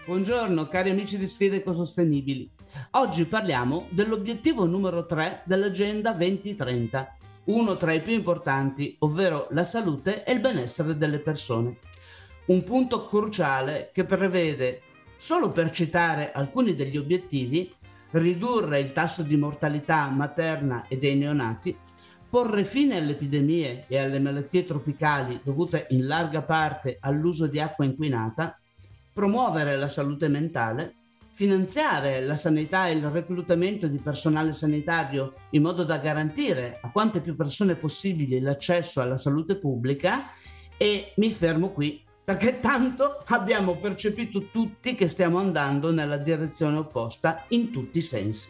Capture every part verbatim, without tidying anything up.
Buongiorno cari amici di Sfide Ecosostenibili. Oggi parliamo dell'obiettivo numero tre dell'Agenda venti trenta, uno tra i più importanti, ovvero la salute e il benessere delle persone. Un punto cruciale che prevede, solo per citare alcuni degli obiettivi, ridurre il tasso di mortalità materna e dei neonati, porre fine alle epidemie e alle malattie tropicali dovute in larga parte all'uso di acqua inquinata, promuovere la salute mentale, finanziare la sanità e il reclutamento di personale sanitario in modo da garantire a quante più persone possibili l'accesso alla salute pubblica. E mi fermo qui, perché tanto abbiamo percepito tutti che stiamo andando nella direzione opposta in tutti i sensi.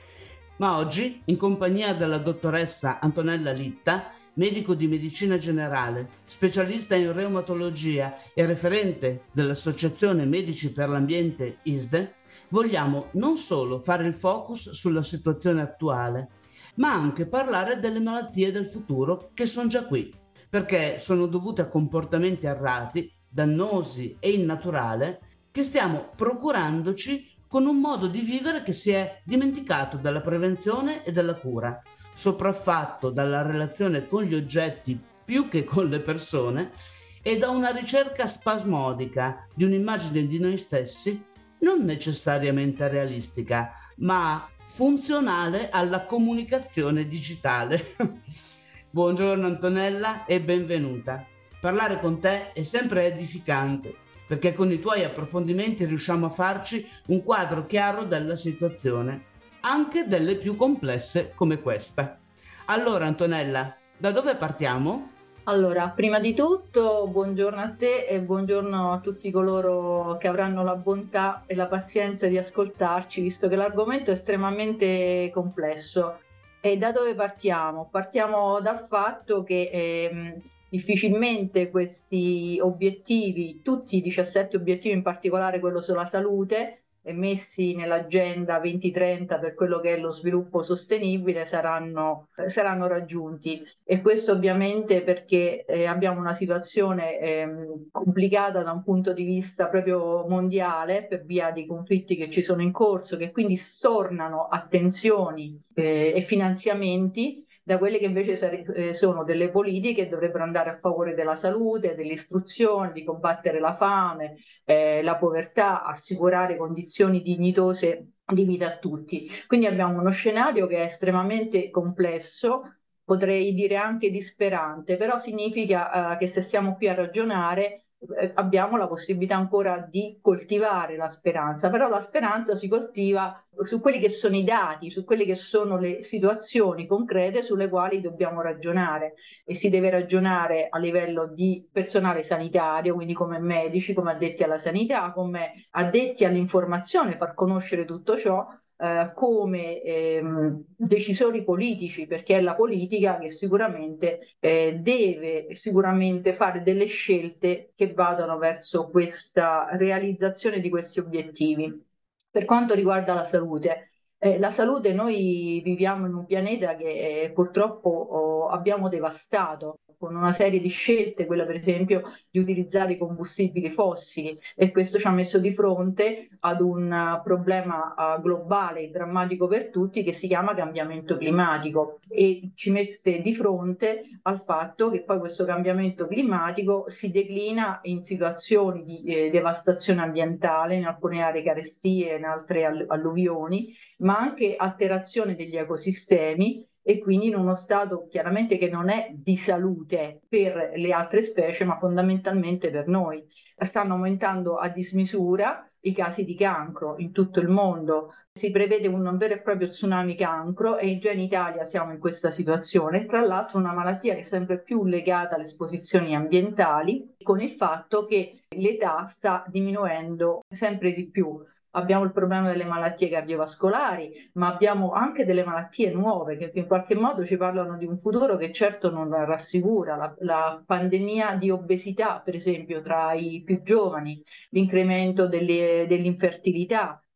Ma oggi, in compagnia della dottoressa Antonella Litta, medico di medicina generale, specialista in reumatologia e referente dell'Associazione Medici per l'Ambiente I S D E, vogliamo non solo fare il focus sulla situazione attuale, ma anche parlare delle malattie del futuro che sono già qui, perché sono dovute a comportamenti errati, dannosi e innaturali che stiamo procurandoci con un modo di vivere che si è dimenticato della prevenzione e della cura, sopraffatto dalla relazione con gli oggetti più che con le persone e da una ricerca spasmodica di un'immagine di noi stessi non necessariamente realistica, ma funzionale alla comunicazione digitale. Buongiorno Antonella e benvenuta. Parlare con te è sempre edificante, perché con i tuoi approfondimenti riusciamo a farci un quadro chiaro della situazione, anche delle più complesse come questa. Allora Antonella, da dove partiamo? Allora, prima di tutto, buongiorno a te e buongiorno a tutti coloro che avranno la bontà e la pazienza di ascoltarci, visto che l'argomento è estremamente complesso. E da dove partiamo? Partiamo dal fatto che ehm, difficilmente questi obiettivi, tutti i diciassette obiettivi, in particolare quello sulla salute, messi nell'agenda venti trenta per quello che è lo sviluppo sostenibile, saranno, saranno raggiunti. E questo ovviamente perché eh, abbiamo una situazione eh, complicata da un punto di vista proprio mondiale per via dei conflitti che ci sono in corso, che quindi stornano attenzioni eh, e finanziamenti da quelle che invece sono delle politiche che dovrebbero andare a favore della salute, dell'istruzione, di combattere la fame, eh, la povertà, assicurare condizioni dignitose di vita a tutti. Quindi abbiamo uno scenario che è estremamente complesso, potrei dire anche disperante, però significa eh, che se stiamo qui a ragionare eh, abbiamo la possibilità ancora di coltivare la speranza, però la speranza si coltiva su quelli che sono i dati, su quelle che sono le situazioni concrete sulle quali dobbiamo ragionare, e si deve ragionare a livello di personale sanitario, quindi come medici, come addetti alla sanità, come addetti all'informazione, far conoscere tutto ciò, eh, come ehm, decisori politici, perché è la politica che sicuramente eh, deve sicuramente fare delle scelte che vadano verso questa realizzazione di questi obiettivi. Per quanto riguarda la salute, eh, la salute, noi viviamo in un pianeta che eh, purtroppo oh, abbiamo devastato con una serie di scelte, quella per esempio di utilizzare i combustibili fossili, e questo ci ha messo di fronte ad un uh, problema uh, globale e drammatico per tutti che si chiama cambiamento climatico, e ci mette di fronte al fatto che poi questo cambiamento climatico si declina in situazioni di eh, devastazione ambientale, in alcune aree carestie, in altre all- alluvioni, ma anche alterazione degli ecosistemi, e quindi in uno stato chiaramente che non è di salute per le altre specie, ma fondamentalmente per noi. Stanno aumentando a dismisura i casi di cancro in tutto il mondo. Si prevede un vero e proprio tsunami cancro e già in Italia siamo in questa situazione. Tra l'altro una malattia che è sempre più legata alle esposizioni ambientali, con il fatto che l'età sta diminuendo sempre di più. Abbiamo il problema delle malattie cardiovascolari, ma abbiamo anche delle malattie nuove che in qualche modo ci parlano di un futuro che certo non rassicura. La, la pandemia di obesità, per esempio, tra i più giovani, l'incremento delle, dell'infertilità,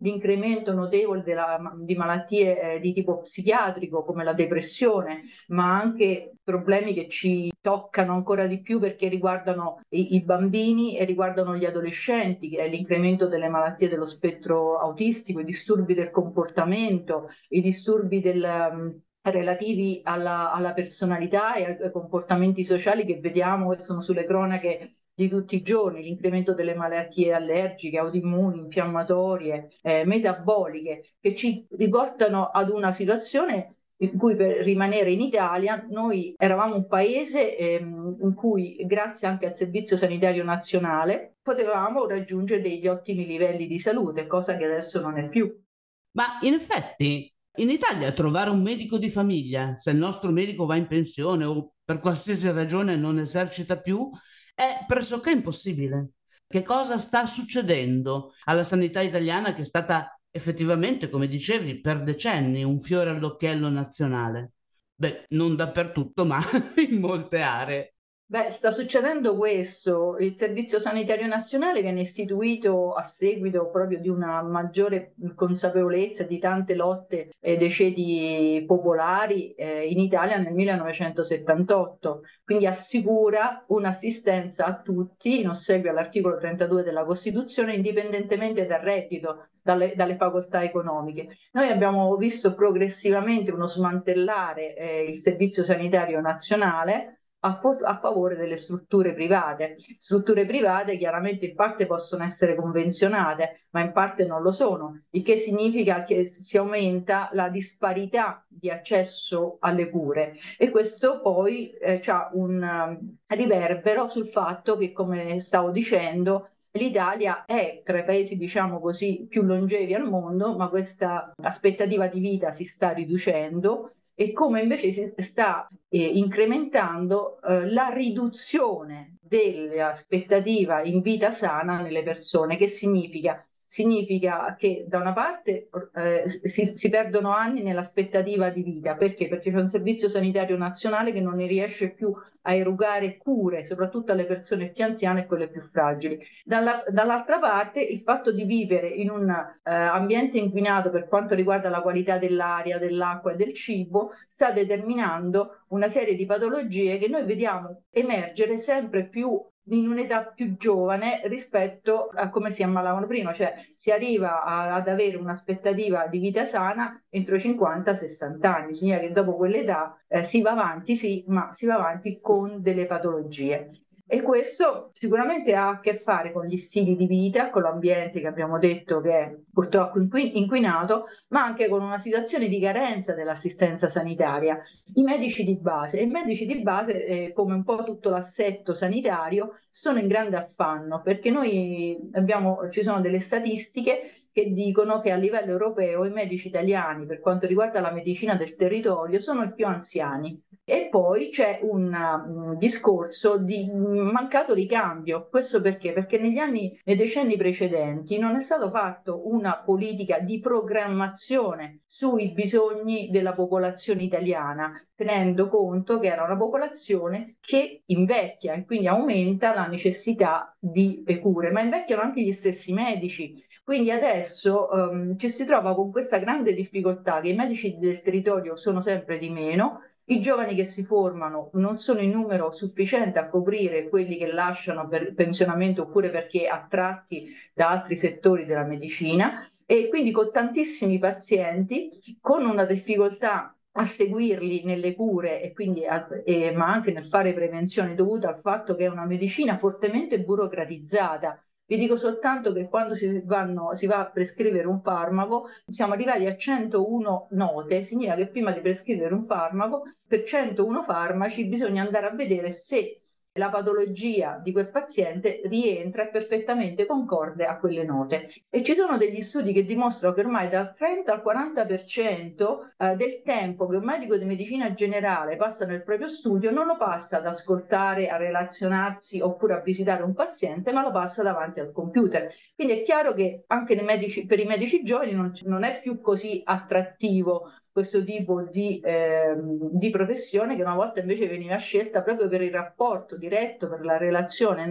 l'incremento notevole della, di malattie eh, di tipo psichiatrico come la depressione, ma anche problemi che ci toccano ancora di più perché riguardano i, i bambini e riguardano gli adolescenti, che è l'incremento delle malattie dello spettro autistico, i disturbi del comportamento, i disturbi del, um, relativi alla, alla personalità e ai comportamenti sociali che vediamo che sono sulle cronache di tutti i giorni, l'incremento delle malattie allergiche, autoimmuni, infiammatorie, eh, metaboliche, che ci riportano ad una situazione in cui, per rimanere in Italia, noi eravamo un paese ehm, in cui, grazie anche al Servizio Sanitario Nazionale, potevamo raggiungere degli ottimi livelli di salute, cosa che adesso non è più. Ma in effetti in Italia trovare un medico di famiglia, se il nostro medico va in pensione o per qualsiasi ragione non esercita più, è pressoché impossibile. Che cosa sta succedendo alla sanità italiana che è stata effettivamente, come dicevi, per decenni un fiore all'occhiello nazionale? Beh, non dappertutto, ma in molte aree. Beh, sta succedendo questo. Il Servizio Sanitario Nazionale viene istituito a seguito proprio di una maggiore consapevolezza di tante lotte e dei ceti popolari eh, in Italia nel millenovecentosettantotto, quindi assicura un'assistenza a tutti in ossequio all'articolo trentadue della Costituzione, indipendentemente dal reddito, dalle, dalle facoltà economiche. Noi abbiamo visto progressivamente uno smantellare eh, il Servizio Sanitario Nazionale a, a favore delle strutture private. Strutture private chiaramente in parte possono essere convenzionate, ma in parte non lo sono, il che significa che si aumenta la disparità di accesso alle cure e questo poi eh, ha un um, riverbero sul fatto che, come stavo dicendo, l'Italia è tra i paesi, diciamo così, più longevi al mondo, ma questa aspettativa di vita si sta riducendo e come invece si sta eh, incrementando eh, la riduzione dell'aspettativa in vita sana nelle persone. Che significa? Significa che da una parte eh, si, si perdono anni nell'aspettativa di vita. Perché? Perché c'è un servizio sanitario nazionale che non ne riesce più a erogare cure, soprattutto alle persone più anziane e quelle più fragili. Dalla, dall'altra parte il fatto di vivere in un eh, ambiente inquinato per quanto riguarda la qualità dell'aria, dell'acqua e del cibo sta determinando una serie di patologie che noi vediamo emergere sempre più in un'età più giovane rispetto a come si ammalavano prima, cioè si arriva a, ad avere un'aspettativa di vita sana entro i cinquanta sessanta anni, significa che dopo quell'età eh, si va avanti, sì, ma si va avanti con delle patologie. E questo sicuramente ha a che fare con gli stili di vita, con l'ambiente che abbiamo detto che è purtroppo inquinato, ma anche con una situazione di carenza dell'assistenza sanitaria. I medici di base, i medici di base, eh, come un po' tutto l'assetto sanitario, sono in grande affanno perché noi abbiamo, ci sono delle statistiche che dicono che a livello europeo i medici italiani, per quanto riguarda la medicina del territorio, sono i più anziani. E poi c'è un, un discorso di mancato ricambio. Questo perché? Perché negli anni, nei decenni precedenti non è stato fatto una politica di programmazione sui bisogni della popolazione italiana, tenendo conto che era una popolazione che invecchia e quindi aumenta la necessità di cure, ma invecchiano anche gli stessi medici. Quindi adesso um, ci si trova con questa grande difficoltà che i medici del territorio sono sempre di meno, i giovani che si formano non sono in numero sufficiente a coprire quelli che lasciano per pensionamento oppure perché attratti da altri settori della medicina e quindi con tantissimi pazienti, con una difficoltà a seguirli nelle cure e quindi a, e, ma anche nel fare prevenzione dovuta al fatto che è una medicina fortemente burocratizzata. Vi dico soltanto che quando si, vanno, si va a prescrivere un farmaco, siamo arrivati a centouno note, significa che prima di prescrivere un farmaco, per centouno farmaci bisogna andare a vedere se la patologia di quel paziente rientra perfettamente concorde a quelle note. E ci sono degli studi che dimostrano che ormai dal trenta al quaranta per cento eh, del tempo che un medico di medicina generale passa nel proprio studio non lo passa ad ascoltare, a relazionarsi oppure a visitare un paziente, ma lo passa davanti al computer. Quindi è chiaro che anche nei medici, per i medici giovani non, non è più così attrattivo questo tipo di, eh, di professione che una volta invece veniva scelta proprio per il rapporto diretto, per la relazione, no?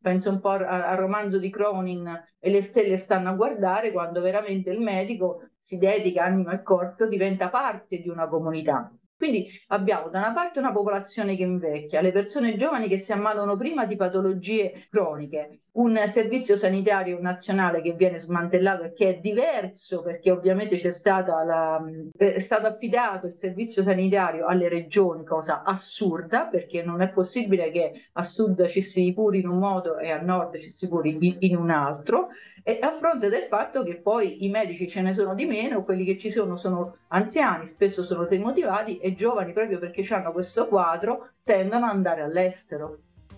penso un po' al romanzo di Cronin e le stelle stanno a guardare, quando veramente il medico si dedica anima e corpo, diventa parte di una comunità. Quindi abbiamo da una parte una popolazione che invecchia, le persone giovani che si ammalano prima di patologie croniche, un servizio sanitario nazionale che viene smantellato e che è diverso perché ovviamente c'è stata la, è stato affidato il servizio sanitario alle regioni, cosa assurda perché non è possibile che a sud ci si curi in un modo e a nord ci si curi in, in un altro, e a fronte del fatto che poi i medici ce ne sono di meno, quelli che ci sono sono anziani, spesso sono demotivati e giovani proprio perché hanno questo quadro tendono ad andare all'estero.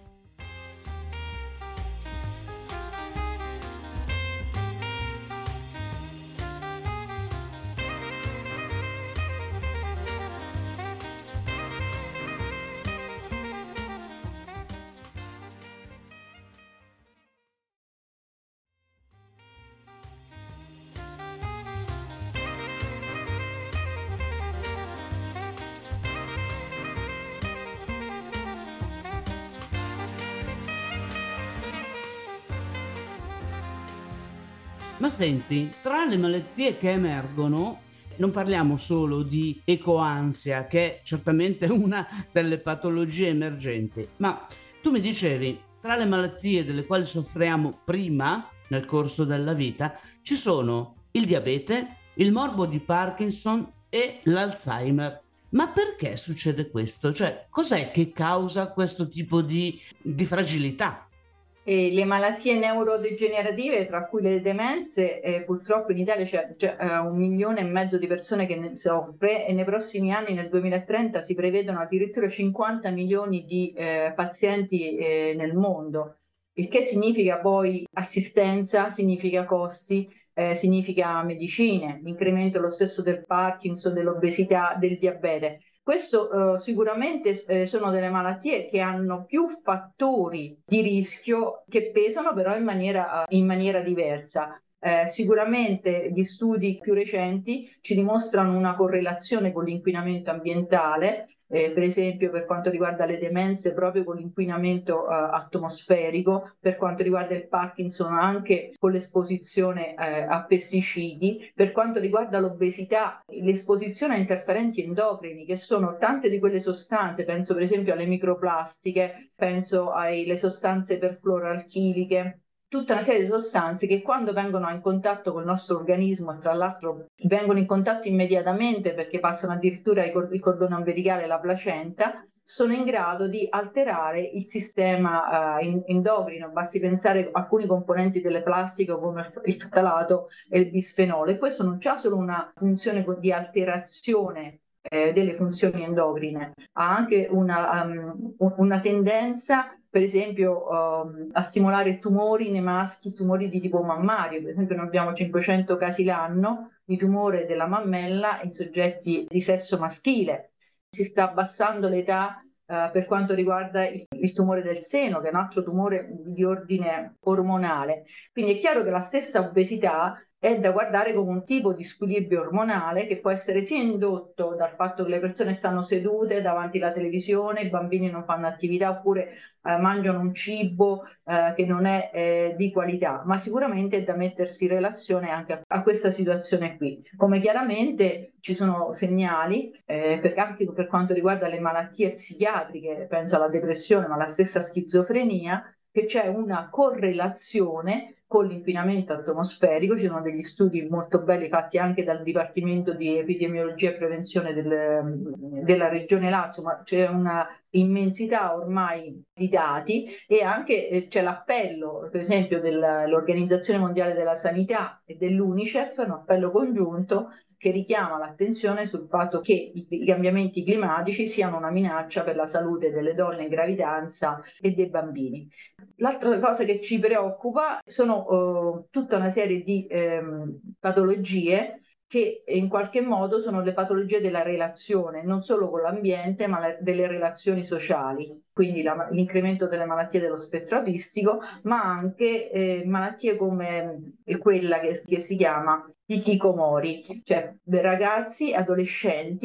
Ma senti, tra le malattie che emergono, non parliamo solo di ecoansia, che è certamente una delle patologie emergenti, ma tu mi dicevi, tra le malattie delle quali soffriamo prima, nel corso della vita, ci sono il diabete, il morbo di Parkinson e l'Alzheimer. Ma perché succede questo? Cioè, cos'è che causa questo tipo di, di fragilità? E le malattie neurodegenerative, tra cui le demenze, eh, purtroppo in Italia c'è già eh, un milione e mezzo di persone che ne soffre e nei prossimi anni, nel duemilatrenta, si prevedono addirittura cinquanta milioni di eh, pazienti eh, nel mondo, il che significa poi assistenza, significa costi, eh, significa medicine, incremento lo stesso del Parkinson, dell'obesità, del diabete. Questo eh, sicuramente eh, sono delle malattie che hanno più fattori di rischio che pesano però in maniera, in maniera diversa. Eh, sicuramente gli studi più recenti ci dimostrano una correlazione con l'inquinamento ambientale, eh, per esempio per quanto riguarda le demenze proprio con l'inquinamento eh, atmosferico, per quanto riguarda il Parkinson anche con l'esposizione eh, a pesticidi, per quanto riguarda l'obesità l'esposizione a interferenti endocrini, che sono tante di quelle sostanze, penso per esempio alle microplastiche, penso alle sostanze perfluoroalchiliche, tutta una serie di sostanze che quando vengono in contatto col nostro organismo, e tra l'altro vengono in contatto immediatamente perché passano addirittura il cordone ombelicale e la placenta, sono in grado di alterare il sistema uh, endocrino. Basti pensare a alcuni componenti delle plastiche come il ftalato e il bisfenolo, e questo non c'ha solo una funzione di alterazione eh, delle funzioni endocrine, ha anche una, um, una tendenza per esempio um, a stimolare tumori nei maschi, tumori di tipo mammario. Per esempio noi abbiamo cinquecento casi l'anno di tumore della mammella in soggetti di sesso maschile. Si sta abbassando l'età Uh, per quanto riguarda il, il tumore del seno, che è un altro tumore di ordine ormonale. Quindi è chiaro che la stessa obesità è da guardare come un tipo di squilibrio ormonale che può essere sia indotto dal fatto che le persone stanno sedute davanti alla televisione, i bambini non fanno attività oppure eh, mangiano un cibo eh, che non è eh, di qualità, ma sicuramente è da mettersi in relazione anche a, a questa situazione qui. Come chiaramente ci sono segnali, eh, per, anche per quanto riguarda le malattie psichiatriche, penso alla depressione, ma alla stessa schizofrenia, che c'è una correlazione con l'inquinamento atmosferico. Ci sono degli studi molto belli fatti anche dal Dipartimento di Epidemiologia e Prevenzione del, della Regione Lazio, ma c'è una immensità ormai di dati, e anche eh, c'è l'appello, per esempio, dell'Organizzazione Mondiale della Sanità e dell'UNICEF, un appello congiunto che richiama l'attenzione sul fatto che i cambiamenti climatici siano una minaccia per la salute delle donne in gravidanza e dei bambini. L'altra cosa che ci preoccupa sono uh, tutta una serie di ehm, patologie che in qualche modo sono le patologie della relazione, non solo con l'ambiente, ma le, delle relazioni sociali, quindi la, l'incremento delle malattie dello spettro autistico, ma anche eh, malattie come quella che, che si chiama hikikomori, cioè ragazzi, adolescenti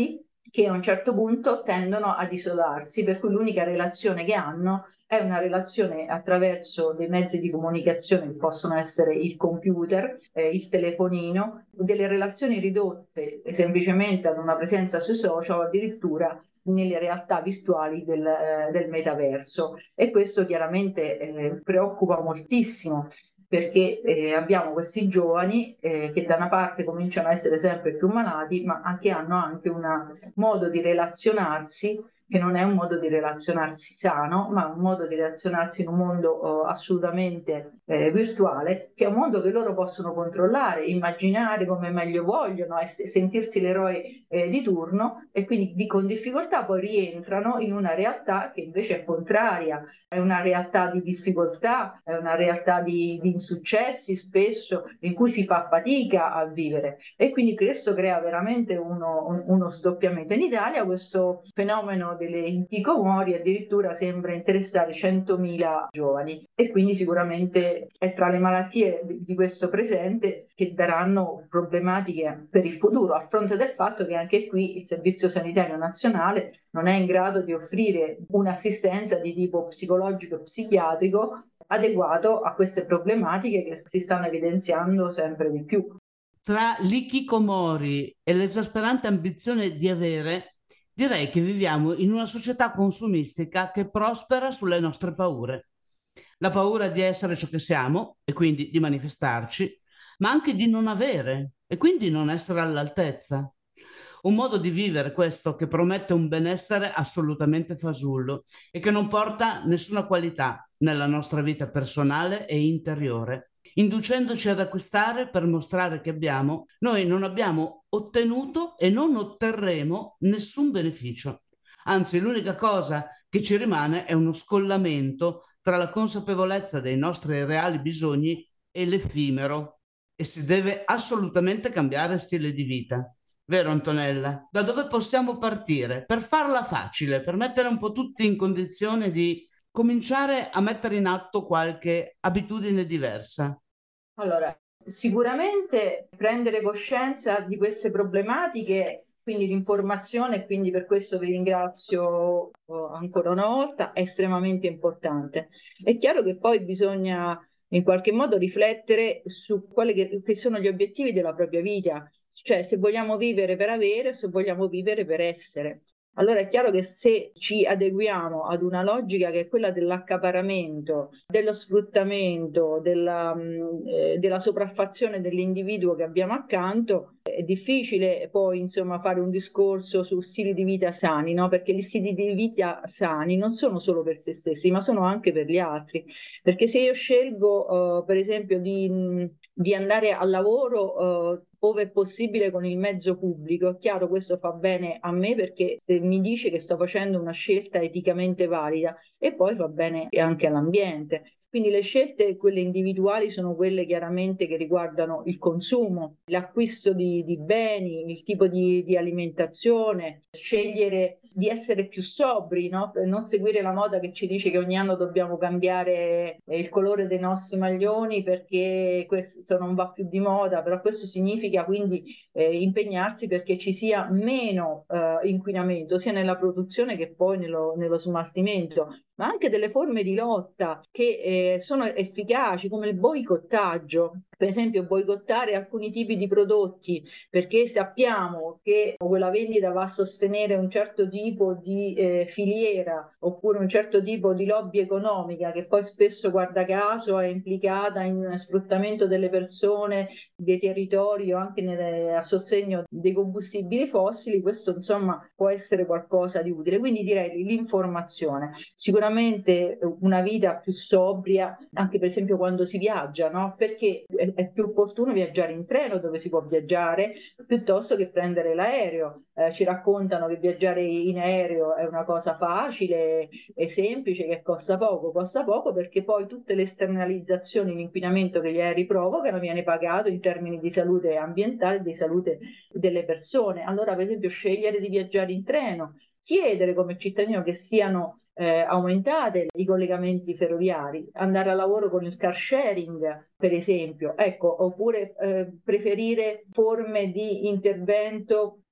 che a un certo punto tendono ad isolarsi, per cui l'unica relazione che hanno è una relazione attraverso dei mezzi di comunicazione che possono essere il computer, eh, il telefonino, delle relazioni ridotte semplicemente ad una presenza sui social o addirittura nelle realtà virtuali del, eh, del metaverso. E questo chiaramente eh, preoccupa moltissimo, perché eh, abbiamo questi giovani eh, che da una parte cominciano a essere sempre più malati, ma anche hanno anche un modo di relazionarsi che non è un modo di relazionarsi sano, ma un modo di relazionarsi in un mondo eh, assolutamente eh, virtuale, che è un mondo che loro possono controllare, immaginare come meglio vogliono, e sentirsi l'eroe eh, di turno, e quindi di, con difficoltà poi rientrano in una realtà che invece è contraria, è una realtà di difficoltà, è una realtà di, di insuccessi spesso, in cui si fa fatica a vivere, e quindi questo crea veramente uno, un, uno sdoppiamento. In Italia questo fenomeno delle hikikomori addirittura sembra interessare centomila giovani, e quindi sicuramente è tra le malattie di questo presente che daranno problematiche per il futuro, a fronte del fatto che anche qui il Servizio Sanitario Nazionale non è in grado di offrire un'assistenza di tipo psicologico e psichiatrico adeguato a queste problematiche che si stanno evidenziando sempre di più. Tra l'ikikomori e l'esasperante ambizione di avere, direi che viviamo in una società consumistica che prospera sulle nostre paure. La paura di essere ciò che siamo e quindi di manifestarci, ma anche di non avere e quindi non essere all'altezza. Un modo di vivere questo che promette un benessere assolutamente fasullo e che non porta nessuna qualità nella nostra vita personale e interiore, inducendoci ad acquistare per mostrare che abbiamo, noi non abbiamo ottenuto e non otterremo nessun beneficio. Anzi, l'unica cosa che ci rimane è uno scollamento tra la consapevolezza dei nostri reali bisogni e l'effimero, e si deve assolutamente cambiare stile di vita. Vero Antonella? Da dove possiamo partire? Per farla facile, per mettere un po' tutti in condizione di cominciare a mettere in atto qualche abitudine diversa. Allora, sicuramente prendere coscienza di queste problematiche, quindi l'informazione, quindi per questo vi ringrazio oh, ancora una volta, è estremamente importante. È chiaro che poi bisogna in qualche modo riflettere su quali che, che sono gli obiettivi della propria vita, cioè se vogliamo vivere per avere o se vogliamo vivere per essere. Allora è chiaro che se ci adeguiamo ad una logica che è quella dell'accaparramento, dello sfruttamento, della, mh, eh, della sopraffazione dell'individuo che abbiamo accanto, è difficile poi insomma fare un discorso su stili di vita sani, no? Perché gli stili di vita sani non sono solo per se stessi, ma sono anche per gli altri. Perché se io scelgo, uh, per esempio, di, mh, di andare al lavoro, uh, ove è possibile con il mezzo pubblico, è chiaro questo fa bene a me perché mi dice che sto facendo una scelta eticamente valida, e poi fa bene anche all'ambiente. Quindi le scelte, quelle individuali, sono quelle chiaramente che riguardano il consumo, l'acquisto di, di beni, il tipo di, di alimentazione, scegliere di essere più sobri, no? Per non seguire la moda che ci dice che ogni anno dobbiamo cambiare il colore dei nostri maglioni perché questo non va più di moda, però questo significa quindi eh, impegnarsi perché ci sia meno eh, inquinamento sia nella produzione che poi nello, nello smaltimento, ma anche delle forme di lotta che eh, sono efficaci, come il boicottaggio. Per esempio, boicottare alcuni tipi di prodotti perché sappiamo che quella vendita va a sostenere un certo tipo di eh, filiera oppure un certo tipo di lobby economica che poi spesso, guarda caso, è implicata in sfruttamento delle persone, dei territori o anche nelle, a sostegno dei combustibili fossili. Questo insomma può essere qualcosa di utile. Quindi direi l'informazione, sicuramente una vita più sobria, anche per esempio quando si viaggia, no? Perché è più opportuno viaggiare in treno dove si può viaggiare piuttosto che prendere l'aereo. Eh, ci raccontano che viaggiare in aereo è una cosa facile e semplice, che costa poco, costa poco perché poi tutte le esternalizzazioni, l'inquinamento che gli aerei provocano viene pagato in termini di salute ambientale e di salute delle persone. Allora, per esempio, scegliere di viaggiare in treno, chiedere come cittadino che siano eh, aumentate i collegamenti ferroviari, andare a lavoro con il car sharing, per esempio, ecco, oppure eh, preferire forme di intervento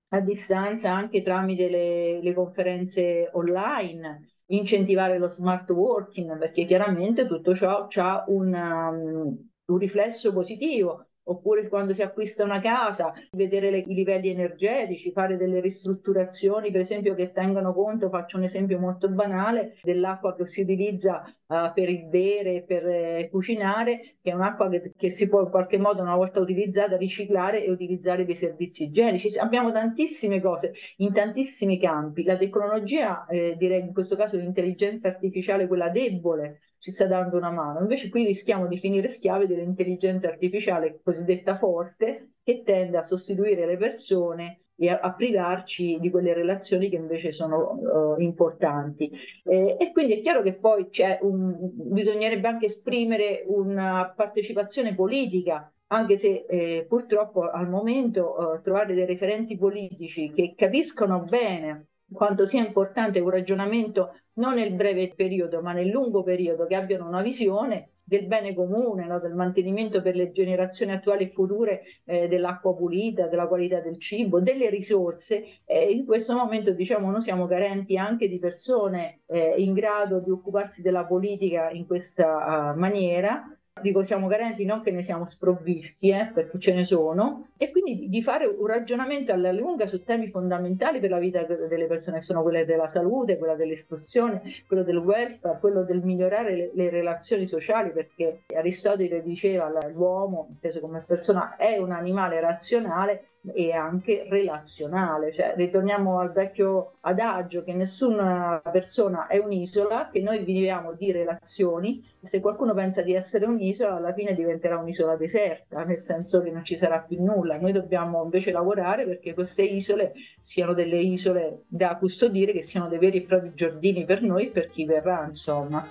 a distanza anche tramite le, le conferenze online, incentivare lo smart working, perché chiaramente tutto ciò ha un, um, un riflesso positivo. Oppure quando si acquista una casa, vedere le, i livelli energetici, fare delle ristrutturazioni, per esempio, che tengano conto, faccio un esempio molto banale, dell'acqua che si utilizza uh, per il bere, per eh, cucinare, che è un'acqua che, che si può in qualche modo, una volta utilizzata, riciclare e utilizzare dei servizi igienici. Abbiamo tantissime cose in tantissimi campi. La tecnologia, eh, direi in questo caso l'intelligenza artificiale, quella debole, ci sta dando una mano. Invece qui rischiamo di finire schiavi dell'intelligenza artificiale cosiddetta forte, che tende a sostituire le persone e a, a privarci di quelle relazioni che invece sono uh, importanti. Eh, e quindi è chiaro che poi c'è un, bisognerebbe anche esprimere una partecipazione politica, anche se eh, purtroppo al momento eh, trovare dei referenti politici che capiscono bene quanto sia importante un ragionamento non nel breve periodo, ma nel lungo periodo, che abbiano una visione del bene comune, no? Del mantenimento per le generazioni attuali e future eh, dell'acqua pulita, della qualità del cibo, delle risorse. Eh, in questo momento, diciamo, noi siamo carenti anche di persone eh, in grado di occuparsi della politica in questa uh, maniera. Dico siamo carenti, non che ne siamo sprovvisti, eh, perché ce ne sono, e quindi di fare un ragionamento alla lunga su temi fondamentali per la vita delle persone, che sono quelle della salute, quella dell'istruzione, quello del welfare, quello del migliorare le, le relazioni sociali, perché Aristotele diceva che l'uomo, inteso come persona, è un animale razionale e anche relazionale, cioè ritorniamo al vecchio adagio che nessuna persona è un'isola, che noi viviamo di relazioni. Se qualcuno pensa di essere un'isola, alla fine diventerà un'isola deserta, nel senso che non ci sarà più nulla. Noi dobbiamo invece lavorare perché queste isole siano delle isole da custodire, che siano dei veri e propri giardini per noi e per chi verrà, insomma.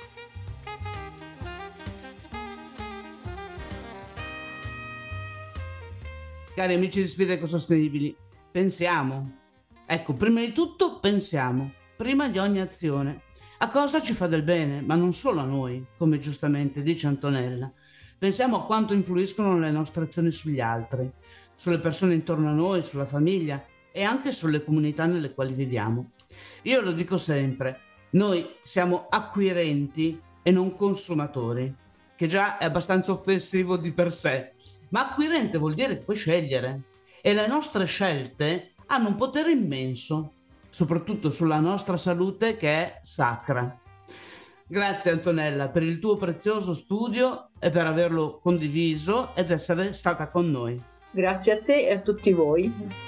Cari amici di Sfide Ecosostenibili, pensiamo. Ecco, prima di tutto pensiamo, prima di ogni azione, a cosa ci fa del bene, ma non solo a noi, come giustamente dice Antonella. Pensiamo a quanto influiscono le nostre azioni sugli altri, sulle persone intorno a noi, sulla famiglia e anche sulle comunità nelle quali viviamo. Io lo dico sempre, noi siamo acquirenti e non consumatori, che già è abbastanza offensivo di per sé. Ma acquirente vuol dire che puoi scegliere e le nostre scelte hanno un potere immenso, soprattutto sulla nostra salute che è sacra. Grazie Antonella per il tuo prezioso studio e per averlo condiviso ed essere stata con noi. Grazie a te e a tutti voi.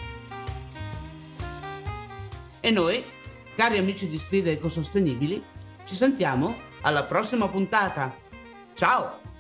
E noi, cari amici di Sfide Ecosostenibili, ci sentiamo alla prossima puntata. Ciao!